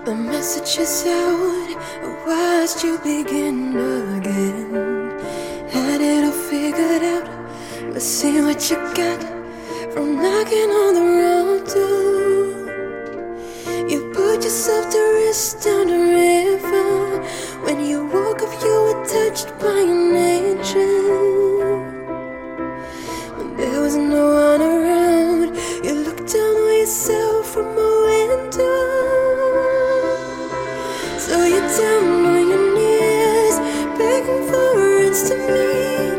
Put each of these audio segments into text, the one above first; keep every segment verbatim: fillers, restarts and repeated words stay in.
The message is out, I watched you begin again. Had it all figured out, but see what you got from knocking on the wrong door. You put yourself to rest down the river. When you woke up, you were touched by an angel. When there was no one around, you looked down on yourself from a window. So you're down on your knees, begging for us to meet.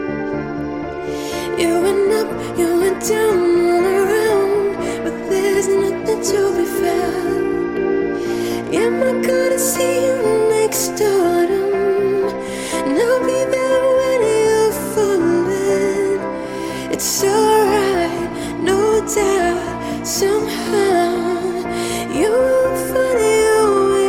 You went up, you went down, all around, but there's nothing to be found. Am I gonna see you next autumn? And I'll be there when you're falling. It's alright, no doubt, somehow you will find your way.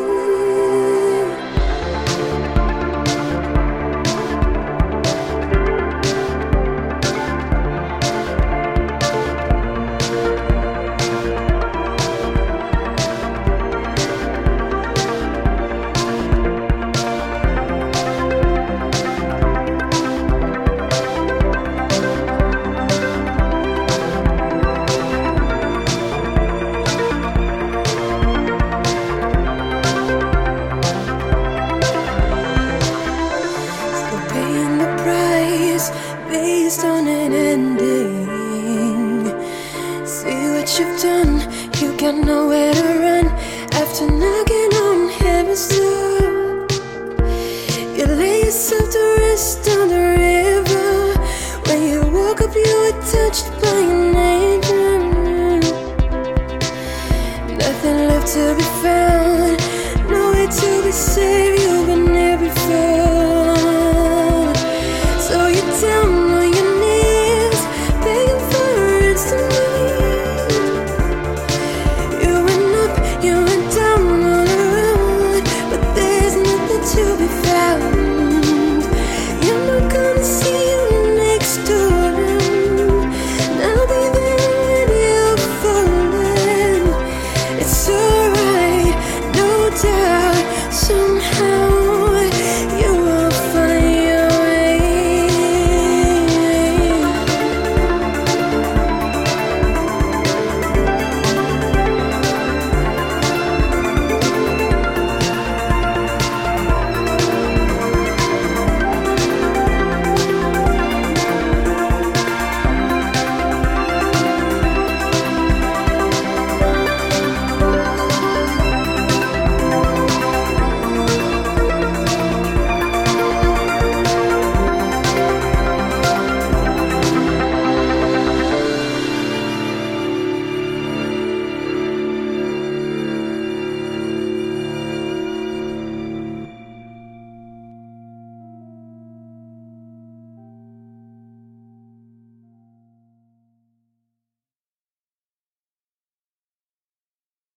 Based on an ending. See what you've done, you got nowhere to run. After knocking on heaven's door, you lay yourself to rest on the river. When you woke up, you were touched